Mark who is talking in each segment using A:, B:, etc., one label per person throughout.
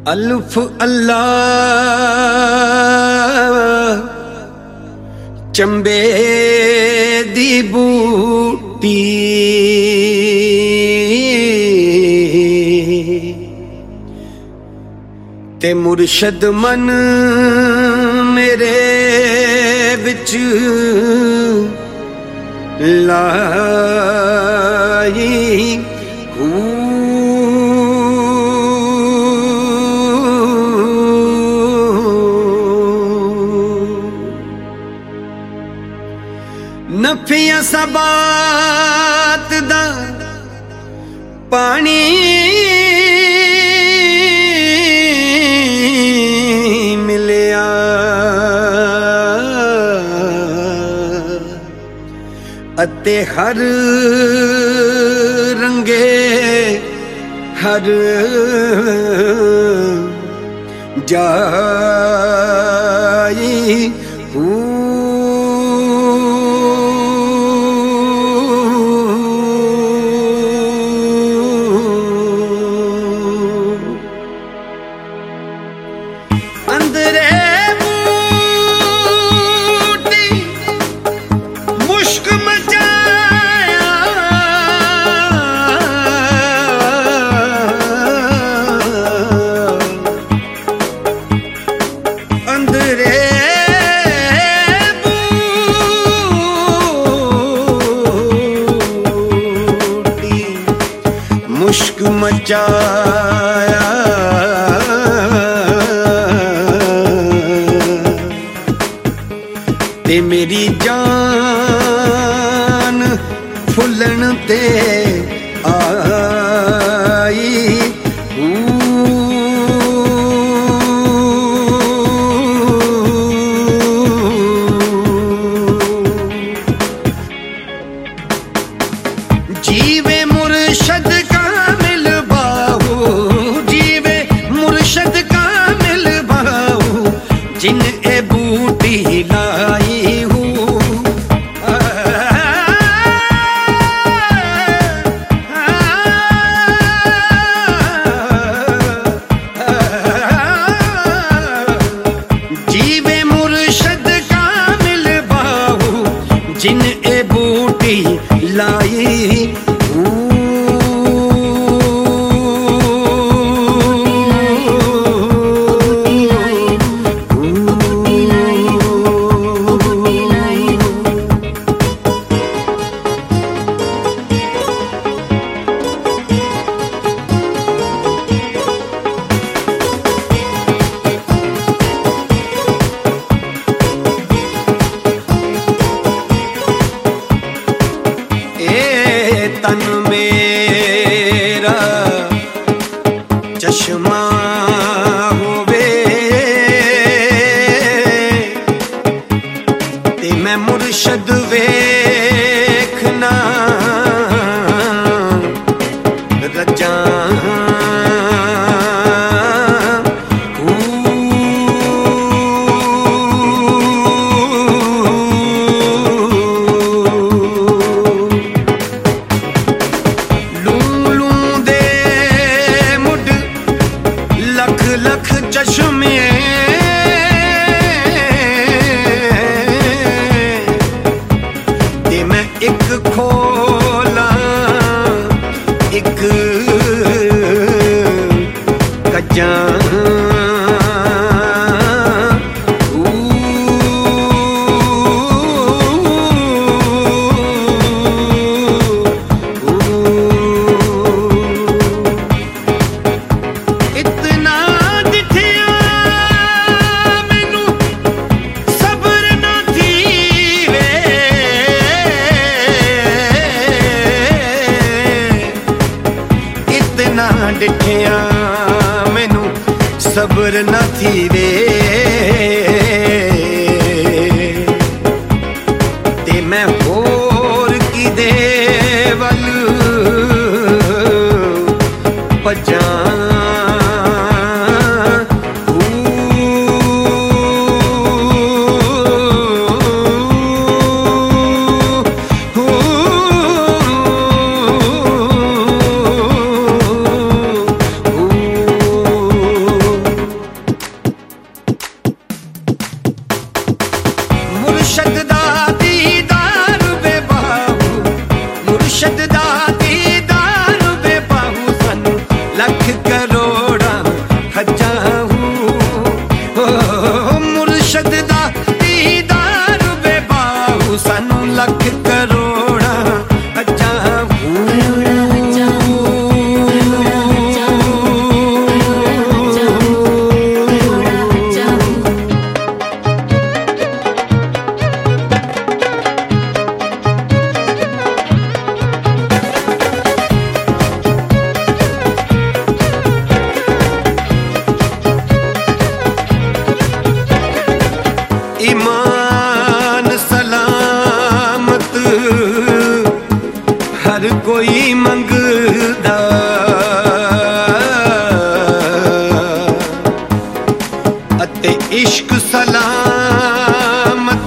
A: अल्फ अल्लाह चंबे दी बूटी ते मुर्शद मन मेरे विच लाई नफिया सबात दा पानी मिलिया अते हर रंगे हर जाई मुश्क मचाया ते मेरी जान फुलन ते आई जीवे मुर्शद जिन ए बूटी लाई हूँ जीवे मुर्शद कामिल बाहू जिन ए बूटी लाई हूँ तन मेरा चश्मा होवे ते मैं मुर्शद वेखना रजा लख चश्मे ते मैं एक खोला एक कज्जा डिठिया मैनू सब्र न थी वे ते मैं होर की दे वल भजा हर कोई मंगदा अते इश्क सलामत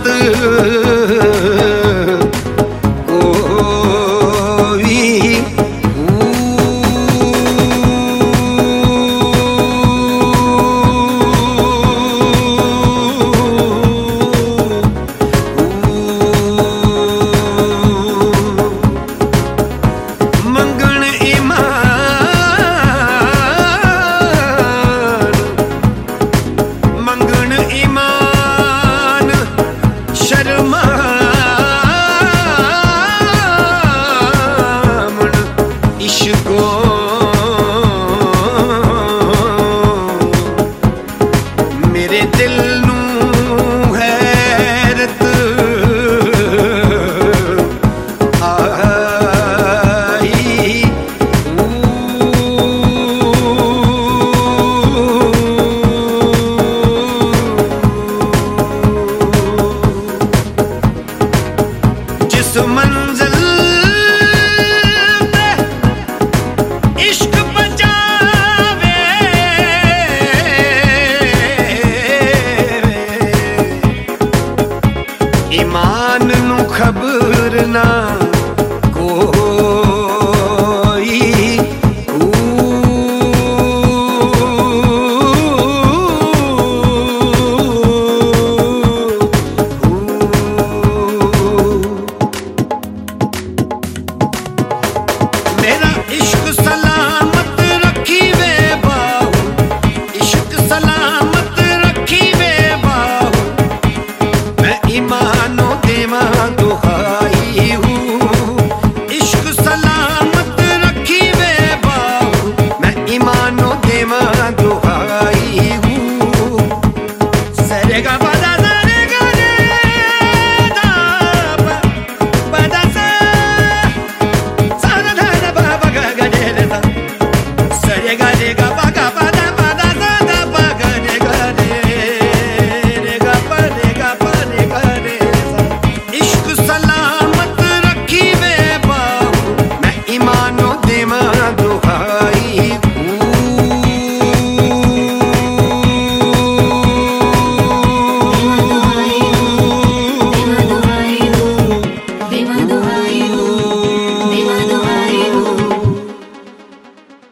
A: मेरे दिल नू हैरत आई जिस मंजिल ईमान नू खबर ना कोई मेरा इश्क सलामत रखी वे बाहू, इश्क सलामत रखी वे बाहू, मैं ईमानो देवा दुहा